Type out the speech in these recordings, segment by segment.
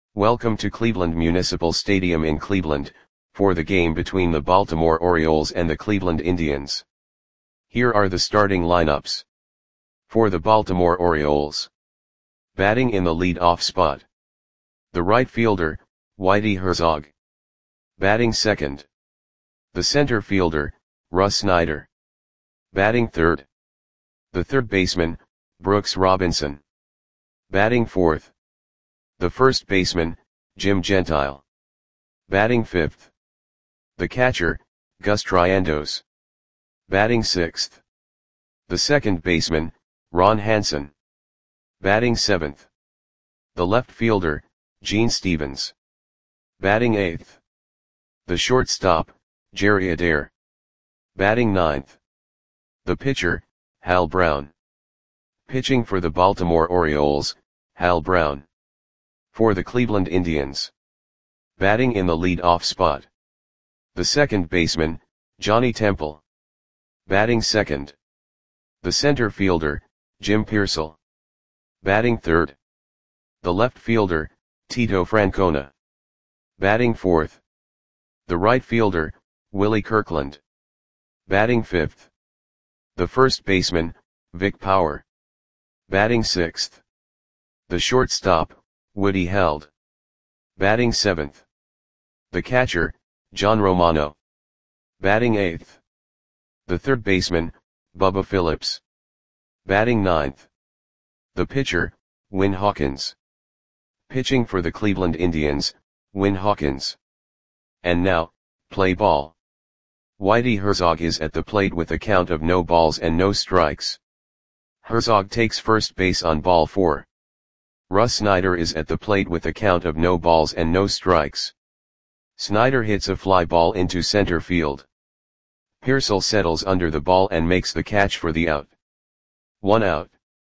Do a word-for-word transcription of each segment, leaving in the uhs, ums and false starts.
Welcome to Cleveland Municipal Stadium in Cleveland, for the game between the Baltimore Orioles and the Cleveland Indians. Here are the starting lineups. For the Baltimore Orioles. Batting in the lead-off spot. The right fielder, Whitey Herzog. Batting second. The center fielder, Russ Snyder. Batting third. The third baseman, Brooks Robinson. Batting fourth. The first baseman, Jim Gentile. Batting fifth. The catcher, Gus Triandos. Batting sixth. The second baseman, Ron Hansen. Batting seventh. The left fielder, Gene Stevens. Batting eighth. The shortstop, Jerry Adair. Batting ninth. The pitcher, Hal Brown. Pitching for the Baltimore Orioles, Hal Brown. For the Cleveland Indians. Batting in the lead-off spot. The second baseman, Johnny Temple. Batting second. The center fielder, Jim Piersall. Batting third. The left fielder, Tito Francona. Batting fourth. The right fielder, Willie Kirkland. Batting fifth. The first baseman, Vic Power. Batting sixth. The shortstop, Woody Held. Batting seventh. The catcher, John Romano. Batting eighth. The third baseman, Bubba Phillips. Batting ninth. The pitcher, Win Hawkins. Pitching for the Cleveland Indians, Win Hawkins. And now, play ball. Whitey Herzog is at the plate with a count of no balls and no strikes. Herzog takes first base on ball four. Russ Snyder is at the plate with a count of no balls and no strikes. Snyder hits a fly ball into center field. Piersall settles under the ball and makes the catch for the out. One out.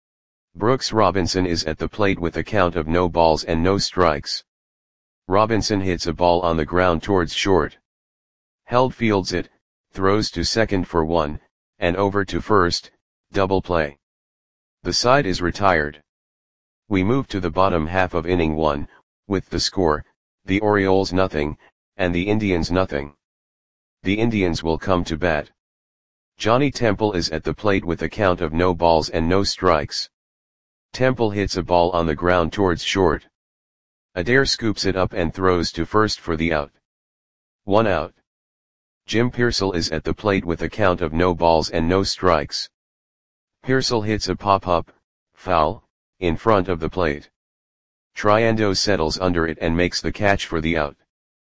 Brooks Robinson is at the plate with a count of no balls and no strikes. Robinson hits a ball on the ground towards short. Held fields it, throws to second for one, and over to first, double play. The side is retired. We move to the bottom half of inning one, with the score, the Orioles nothing, and the Indians nothing. The Indians will come to bat. Johnny Temple is at the plate with a count of no balls and no strikes. Temple hits a ball on the ground towards short. Adair scoops it up and throws to first for the out. One out. Jim Piersall is at the plate with a count of no balls and no strikes. Piersall hits a pop-up, foul, in front of the plate. Triandos settles under it and makes the catch for the out.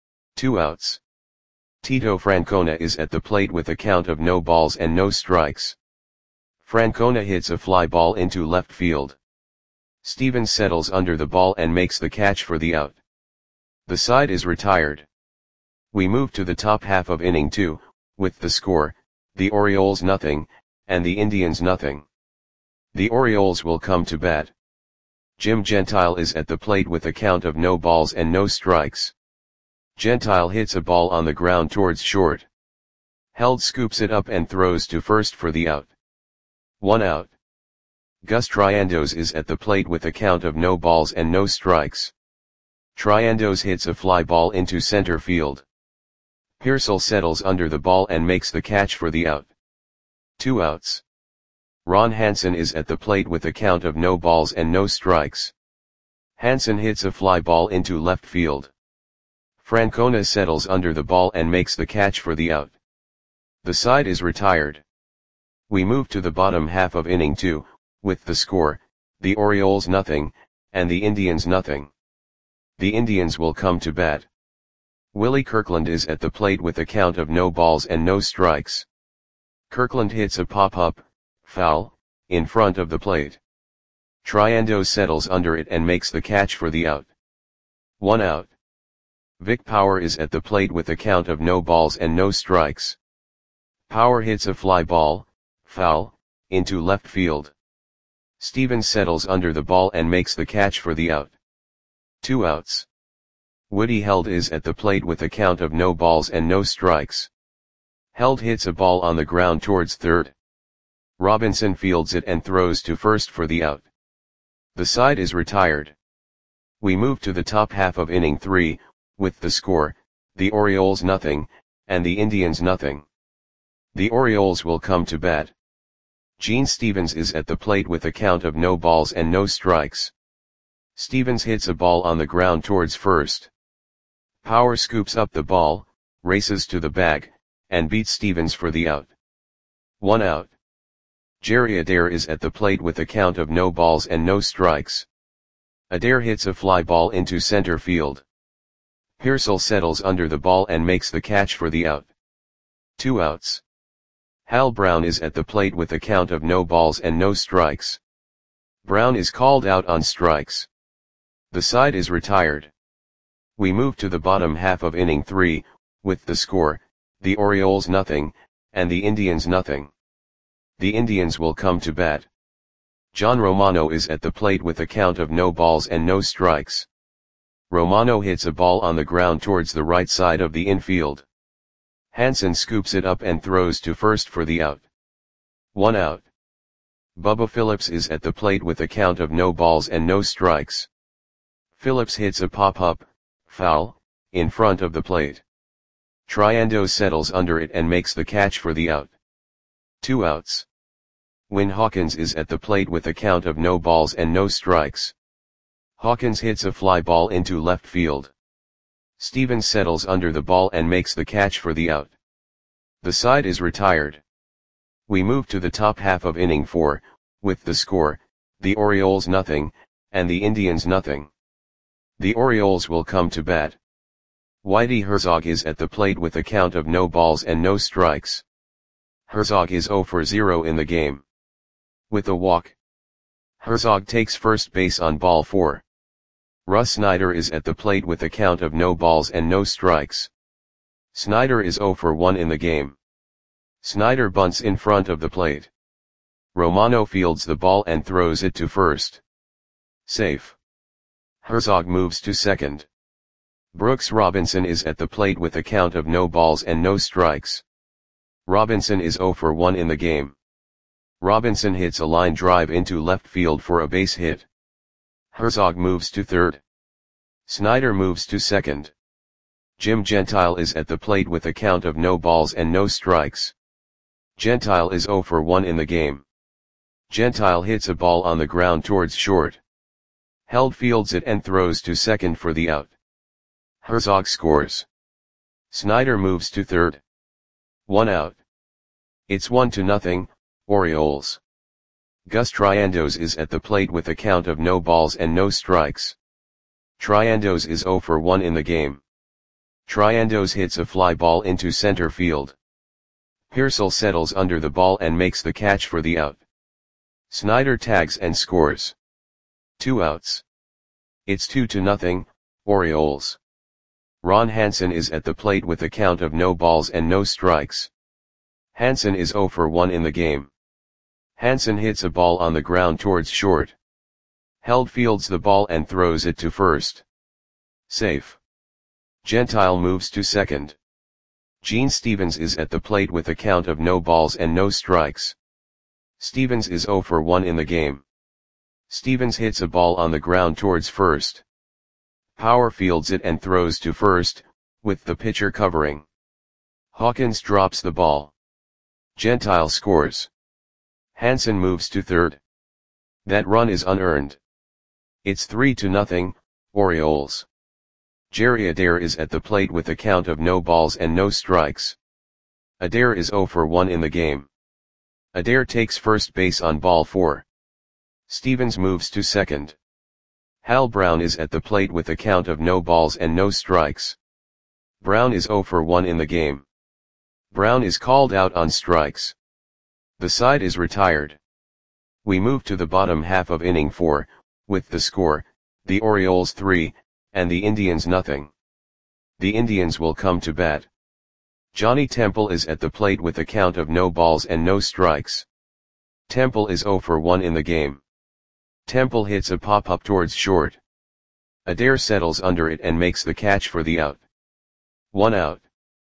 Two outs. Tito Francona is at the plate with a count of no balls and no strikes. Francona hits a fly ball into left field. Stevens settles under the ball and makes the catch for the out. The side is retired. We move to the top half of inning two, with the score, the Orioles nothing, and the Indians nothing. The Orioles will come to bat. Jim Gentile is at the plate with a count of no balls and no strikes. Gentile hits a ball on the ground towards short. Held scoops it up and throws to first for the out. One out. Gus Triandos is at the plate with a count of no balls and no strikes. Triandos hits a fly ball into center field. Piersall settles under the ball and makes the catch for the out. Two outs. Ron Hansen is at the plate with a count of no balls and no strikes. Hansen hits a fly ball into left field. Francona settles under the ball and makes the catch for the out. The side is retired. We move to the bottom half of inning two, with the score, the Orioles nothing, and the Indians nothing. The Indians will come to bat. Willie Kirkland is at the plate with a count of no balls and no strikes. Kirkland hits a pop-up, foul, in front of the plate. Triandos settles under it and makes the catch for the out. One out. Vic Power is at the plate with a count of no balls and no strikes. Power hits a fly ball, foul, into left field. Stevens settles under the ball and makes the catch for the out. Two outs. Woody Held is at the plate with a count of no balls and no strikes. Held hits a ball on the ground towards third. Robinson fields it and throws to first for the out. The side is retired. We move to the top half of inning three, with the score, the Orioles nothing, and the Indians nothing. The Orioles will come to bat. Gene Stevens is at the plate with a count of no balls and no strikes. Stevens hits a ball on the ground towards first. Power scoops up the ball, races to the bag, and beats Stevens for the out. One out. Jerry Adair is at the plate with a count of no balls and no strikes. Adair hits a fly ball into center field. Pearsall settles under the ball and makes the catch for the out. Two outs. Hal Brown is at the plate with a count of no balls and no strikes. Brown is called out on strikes. The side is retired. We move to the bottom half of inning three, with the score, the Orioles nothing, and the Indians nothing. The Indians will come to bat. John Romano is at the plate with a count of no balls and no strikes. Romano hits a ball on the ground towards the right side of the infield. Hansen scoops it up and throws to first for the out. One out. Bubba Phillips is at the plate with a count of no balls and no strikes. Phillips hits a pop-up, foul, in front of the plate. Triando settles under it and makes the catch for the out. Two outs. Win Hawkins is at the plate with a count of no balls and no strikes. Hawkins hits a fly ball into left field. Stevens settles under the ball and makes the catch for the out. The side is retired. We move to the top half of inning four, with the score, the Orioles nothing, and the Indians nothing. The Orioles will come to bat. Whitey Herzog is at the plate with a count of no balls and no strikes. Herzog is zero for zero in the game. With a walk. Herzog takes first base on ball four. Russ Snyder is at the plate with a count of no balls and no strikes. Snyder is zero for one in the game. Snyder bunts in front of the plate. Romano fields the ball and throws it to first. Safe. Herzog moves to second. Brooks Robinson is at the plate with a count of no balls and no strikes. Robinson is zero for one in the game. Robinson hits a line drive into left field for a base hit. Herzog moves to third. Snyder moves to second. Jim Gentile is at the plate with a count of no balls and no strikes. Gentile is zero for one in the game. Gentile hits a ball on the ground towards short. Held fields it and throws to second for the out. Herzog scores. Snyder moves to third. One out. It's one to nothing, Orioles. Gus Triandos is at the plate with a count of no balls and no strikes. Triandos is zero for one in the game. Triandos hits a fly ball into center field. Pearsall settles under the ball and makes the catch for the out. Snyder tags and scores. Two outs. It's two to nothing, Orioles. Ron Hansen is at the plate with a count of no balls and no strikes. Hansen is zero for one in the game. Hansen hits a ball on the ground towards short. Held fields the ball and throws it to first. Safe. Gentile moves to second. Gene Stevens is at the plate with a count of no balls and no strikes. Stevens is zero for one in the game. Stevens hits a ball on the ground towards first. Power fields it and throws to first, with the pitcher covering. Hawkins drops the ball. Gentile scores. Hansen moves to third. That run is unearned. It's three to nothing, Orioles. Jerry Adair is at the plate with a count of no balls and no strikes. Adair is zero for one in the game. Adair takes first base on ball four. Stevens moves to second. Hal Brown is at the plate with a count of no balls and no strikes. Brown is zero for one in the game. Brown is called out on strikes. The side is retired. We move to the bottom half of inning four, with the score, the Orioles three, and the Indians nothing. The Indians will come to bat. Johnny Temple is at the plate with a count of no balls and no strikes. Temple is zero for one in the game. Temple hits a pop-up towards short. Adair settles under it and makes the catch for the out. One out.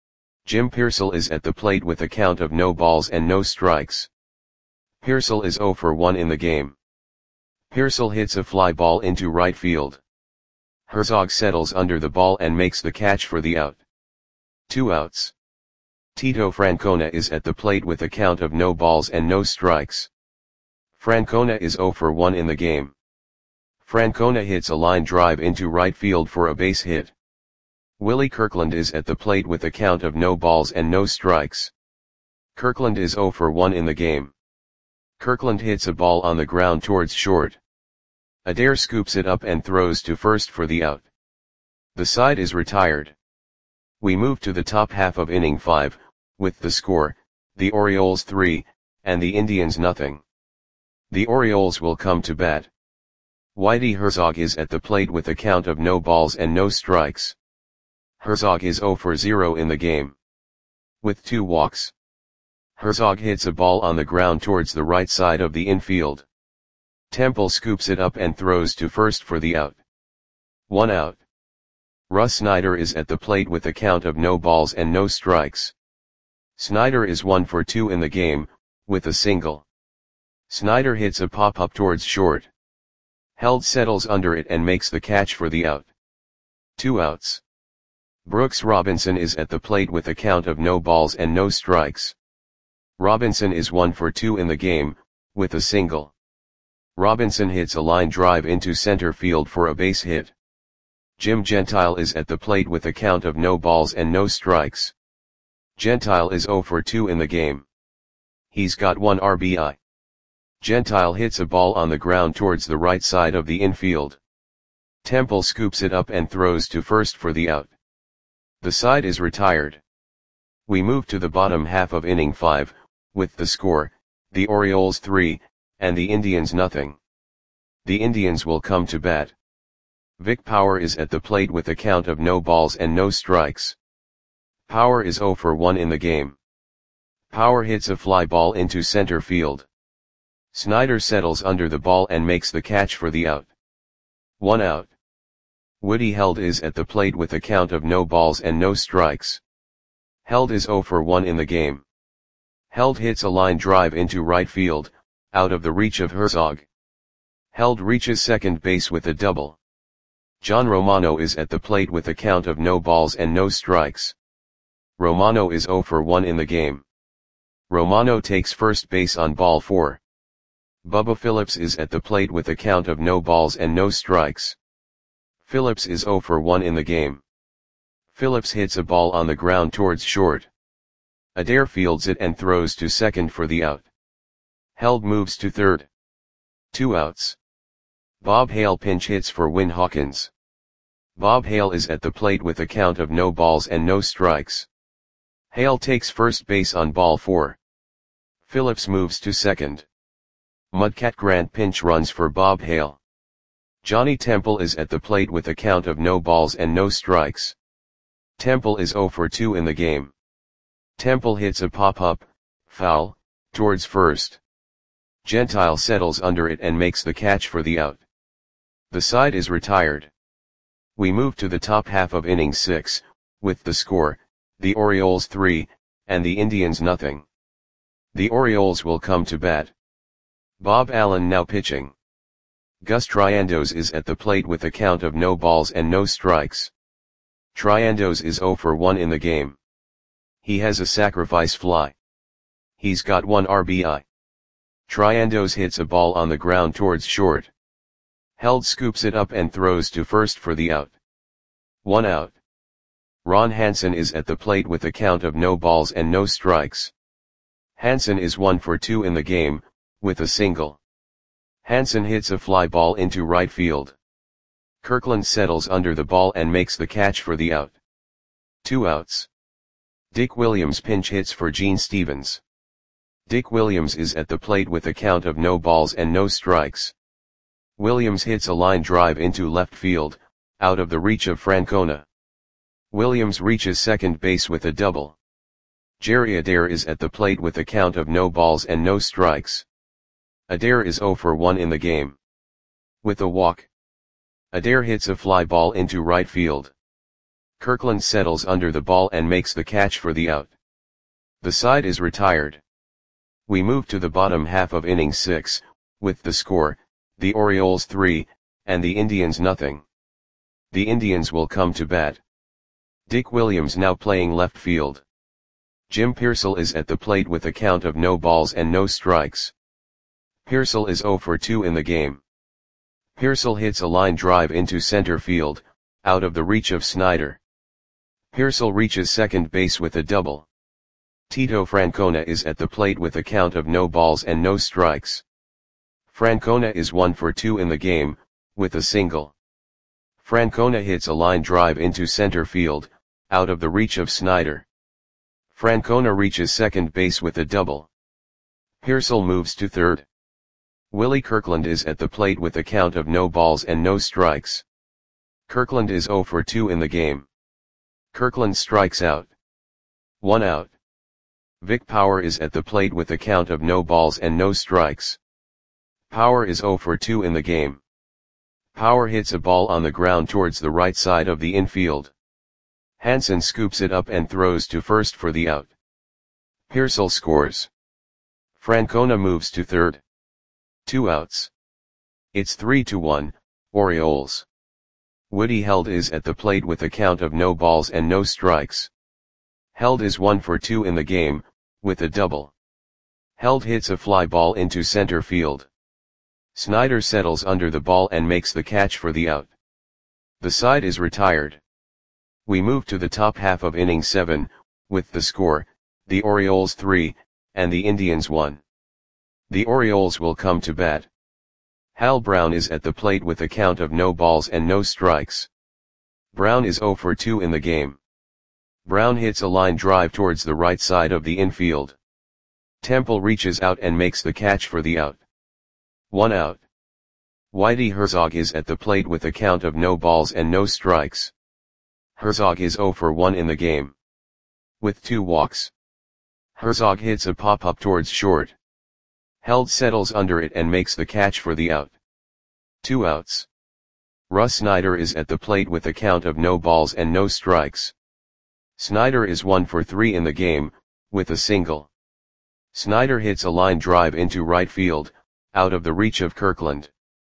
Jim Pearsall is at the plate with a count of no balls and no strikes. Pearsall is zero for one in the game. Pearsall hits a fly ball into right field. Herzog settles under the ball and makes the catch for the out. Two outs. Tito Francona is at the plate with a count of no balls and no strikes. Francona is zero for one in the game. Francona hits a line drive into right field for a base hit. Willie Kirkland is at the plate with a count of no balls and no strikes. Kirkland is zero for one in the game. Kirkland hits a ball on the ground towards short. Adair scoops it up and throws to first for the out. The side is retired. We move to the top half of inning five, with the score, the Orioles three, and the Indians nothing. The Orioles will come to bat. Whitey Herzog is at the plate with a count of no balls and no strikes. Herzog is zero for zero in the game. With two walks. Herzog hits a ball on the ground towards the right side of the infield. Temple scoops it up and throws to first for the out. One out. Russ Snyder is at the plate with a count of no balls and no strikes. Snyder is one for two in the game, with a single. Snyder hits a pop-up towards short. Held settles under it and makes the catch for the out. Two outs. Brooks Robinson is at the plate with a count of no balls and no strikes. Robinson is one for two in the game, with a single. Robinson hits a line drive into center field for a base hit. Jim Gentile is at the plate with a count of no balls and no strikes. Gentile is zero for two in the game. He's got one R B I. Gentile hits a ball on the ground towards the right side of the infield. Temple scoops it up and throws to first for the out. The side is retired. We move to the bottom half of inning five, with the score, the Orioles three, and the Indians nothing. The Indians will come to bat. Vic Power is at the plate with a count of no balls and no strikes. Power is zero for one in the game. Power hits a fly ball into center field. Snyder settles under the ball and makes the catch for the out. One out. Woody Held is at the plate with a count of no balls and no strikes. Held is zero for one in the game. Held hits a line drive into right field, out of the reach of Herzog. Held reaches second base with a double. John Romano is at the plate with a count of no balls and no strikes. Romano is zero for one in the game. Romano takes first base on ball four. Bubba Phillips is at the plate with a count of no balls and no strikes. Phillips is zero for one in the game. Phillips hits a ball on the ground towards short. Adair fields it and throws to second for the out. Held moves to third. Two outs. Bob Hale pinch hits for Win Hawkins. Bob Hale is at the plate with a count of no balls and no strikes. Hale takes first base on ball four. Phillips moves to second. Mudcat Grant pinch runs for Bob Hale. Johnny Temple is at the plate with a count of no balls and no strikes. Temple is zero for two in the game. Temple hits a pop-up, foul, towards first. Gentile settles under it and makes the catch for the out. The side is retired. We move to the top half of inning six, with the score, the Orioles three, and the Indians nothing. The Orioles will come to bat. Bob Allen now pitching. Gus Triandos is at the plate with a count of no balls and no strikes. Triandos is zero for one in the game. He has a sacrifice fly. He's got one R B I. Triandos hits a ball on the ground towards short. Held scoops it up and throws to first for the out. One out. Ron Hansen is at the plate with a count of no balls and no strikes. Hansen is one for two in the game, with a single. Hansen hits a fly ball into right field. Kirkland settles under the ball and makes the catch for the out. Two outs. Dick Williams pinch hits for Gene Stevens. Dick Williams is at the plate with a count of no balls and no strikes. Williams hits a line drive into left field, out of the reach of Francona. Williams reaches second base with a double. Jerry Adair is at the plate with a count of no balls and no strikes. Adair is zero for one in the game. With a walk. Adair hits a fly ball into right field. Kirkland settles under the ball and makes the catch for the out. The side is retired. We move to the bottom half of inning six, with the score, the Orioles three, and the Indians nothing. The Indians will come to bat. Dick Williams now playing left field. Jim Pearsall is at the plate with a count of no balls and no strikes. Pearsall is oh for two in the game. Pearsall hits a line drive into center field, out of the reach of Snyder. Pearsall reaches second base with a double. Tito Francona is at the plate with a count of no balls and no strikes. Francona is one for two in the game, with a single. Francona hits a line drive into center field, out of the reach of Snyder. Francona reaches second base with a double. Pearsall moves to third. Willie Kirkland is at the plate with a count of no balls and no strikes. Kirkland is oh for two in the game. Kirkland strikes out. One out. Vic Power is at the plate with a count of no balls and no strikes. Power is oh for two in the game. Power hits a ball on the ground towards the right side of the infield. Hansen scoops it up and throws to first for the out. Pearsall scores. Francona moves to third. Two outs. It's three to one, Orioles. Woody Held is at the plate with a count of no balls and no strikes. Held is one for two in the game, with a double. Held hits a fly ball into center field. Snyder settles under the ball and makes the catch for the out. The side is retired. We move to the top half of inning seven, with the score, the Orioles three, and the Indians one. The Orioles will come to bat. Hal Brown is at the plate with a count of no balls and no strikes. Brown is oh for two in the game. Brown hits a line drive towards the right side of the infield. Temple reaches out and makes the catch for the out. One out. Whitey Herzog is at the plate with a count of no balls and no strikes. Herzog is oh for one in the game. With two walks. Herzog hits a pop-up towards short. Held settles under it and makes the catch for the out. Two outs. Russ Snyder is at the plate with a count of no balls and no strikes. Snyder is one for three in the game, with a single. Snyder hits a line drive into right field, out of the reach of Kirkland.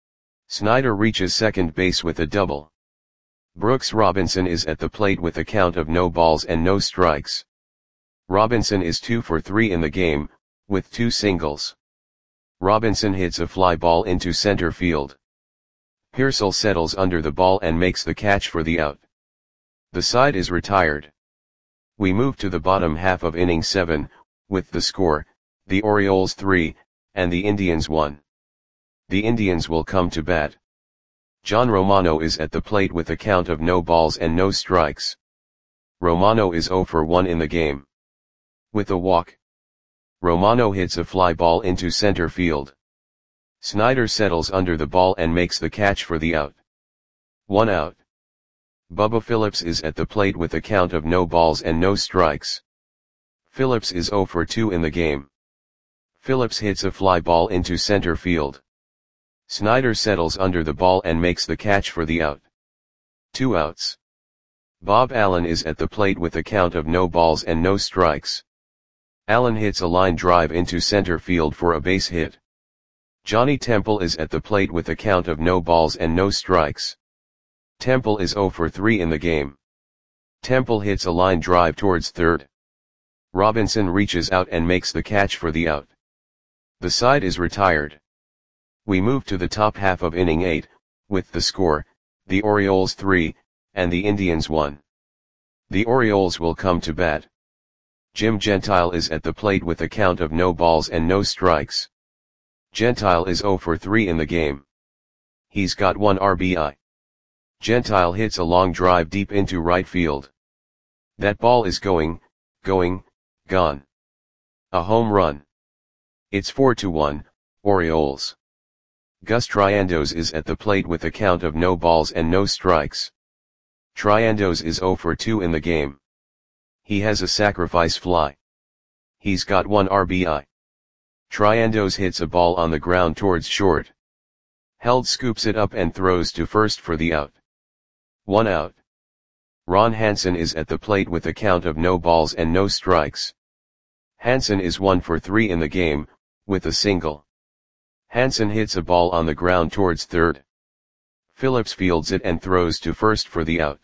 Snyder reaches second base with a double. Brooks Robinson is at the plate with a count of no balls and no strikes. Robinson is two for three in the game, with two singles. Robinson hits a fly ball into center field. Pearsall settles under the ball and makes the catch for the out. The side is retired. We move to the bottom half of inning seven, with the score, the Orioles three, and the Indians one. The Indians will come to bat. John Romano is at the plate with a count of no balls and no strikes. Romano is oh for one in the game. With a walk. Romano hits a fly ball into center field. Snyder settles under the ball and makes the catch for the out. One out. Bubba Phillips is at the plate with a count of no balls and no strikes. Phillips is oh for two in the game. Phillips hits a fly ball into center field. Snyder settles under the ball and makes the catch for the out. Two outs. Bob Allen is at the plate with a count of no balls and no strikes. Allen hits a line drive into center field for a base hit. Johnny Temple is at the plate with a count of no balls and no strikes. Temple is oh for three in the game. Temple hits a line drive towards third. Robinson reaches out and makes the catch for the out. The side is retired. We move to the top half of inning eight, with the score, the Orioles three, and the Indians one. The Orioles will come to bat. Jim Gentile is at the plate with a count of no balls and no strikes. Gentile is oh for three in the game. He's got one R B I. Gentile hits a long drive deep into right field. That ball is going, going, gone. A home run. It's four to one, Orioles. Gus Triandos is at the plate with a count of no balls and no strikes. Triandos is oh for two in the game. He has a sacrifice fly. He's got one R B I. Triandos hits a ball on the ground towards short. Held scoops it up and throws to first for the out. One out. Ron Hansen is at the plate with a count of no balls and no strikes. Hansen is one for three in the game, with a single. Hansen hits a ball on the ground towards third. Phillips fields it and throws to first for the out.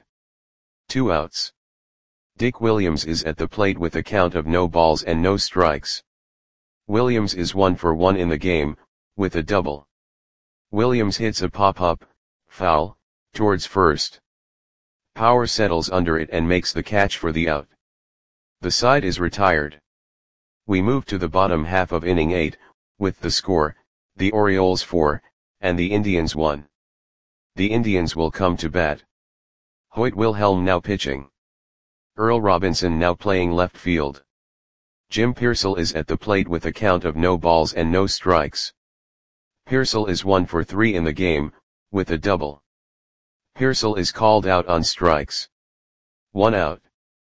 Two outs. Dick Williams is at the plate with a count of no balls and no strikes. Williams is one for one in the game, with a double. Williams hits a pop-up, foul, towards first. Power settles under it and makes the catch for the out. The side is retired. We move to the bottom half of inning eight, with the score, the Orioles four, and the Indians one. The Indians will come to bat. Hoyt Wilhelm now pitching. Earl Robinson now playing left field. Jim Pearsall is at the plate with a count of no balls and no strikes. Pearsall is one for three in the game, with a double. Pearsall is called out on strikes. One out.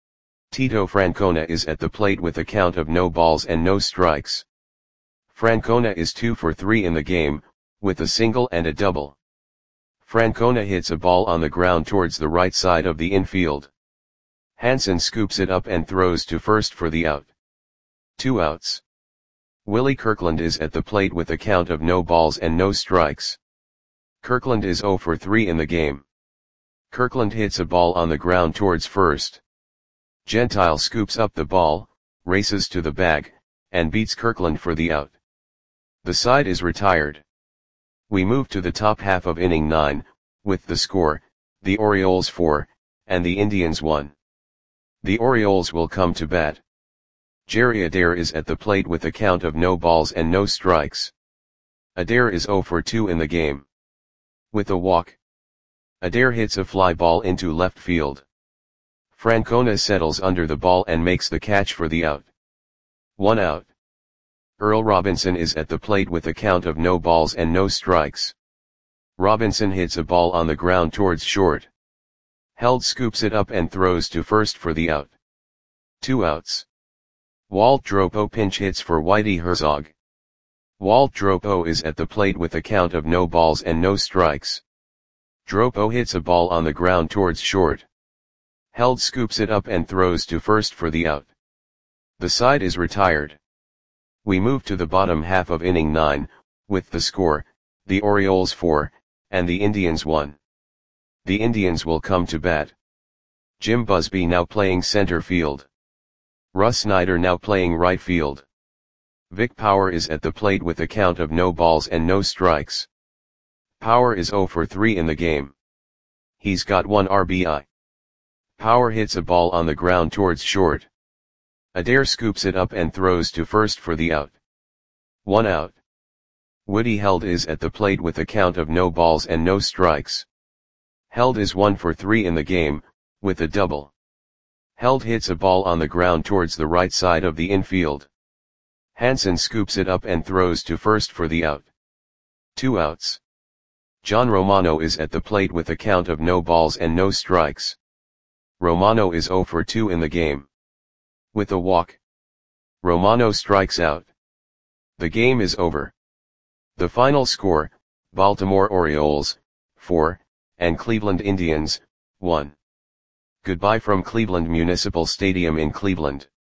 Tito Francona is at the plate with a count of no balls and no strikes. Francona is two for three in the game, with a single and a double. Francona hits a ball on the ground towards the right side of the infield. Hansen scoops it up and throws to first for the out. Two outs. Willie Kirkland is at the plate with a count of no balls and no strikes. Kirkland is zero for three in the game. Kirkland hits a ball on the ground towards first. Gentile scoops up the ball, races to the bag, and beats Kirkland for the out. The side is retired. We move to the top half of inning nine, with the score, the Orioles four, and the Indians one. The Orioles will come to bat. Jerry Adair is at the plate with a count of no balls and no strikes. Adair is zero for two in the game. With a walk. Adair hits a fly ball into left field. Francona settles under the ball and makes the catch for the out. One out. Earl Robinson is at the plate with a count of no balls and no strikes. Robinson hits a ball on the ground towards short. Held scoops it up and throws to first for the out. Two outs. Walt Dropo pinch hits for Whitey Herzog. Walt Dropo is at the plate with a count of no balls and no strikes. Dropo hits a ball on the ground towards short. Held scoops it up and throws to first for the out. The side is retired. We move to the bottom half of inning nine, with the score, the Orioles four, and the Indians one. The Indians will come to bat. Jim Busby now playing center field. Russ Snyder now playing right field. Vic Power is at the plate with a count of no balls and no strikes. Power is zero for three in the game. He's got one R B I. Power hits a ball on the ground towards short. Adair scoops it up and throws to first for the out. One out. Woody Held is at the plate with a count of no balls and no strikes. Held is one for three in the game, with a double. Held hits a ball on the ground towards the right side of the infield. Hansen scoops it up and throws to first for the out. Two outs. John Romano is at the plate with a count of no balls and no strikes. Romano is zero for two in the game. With a walk. Romano strikes out. The game is over. The final score, Baltimore Orioles, four, and Cleveland Indians, one. Goodbye from Cleveland Municipal Stadium in Cleveland.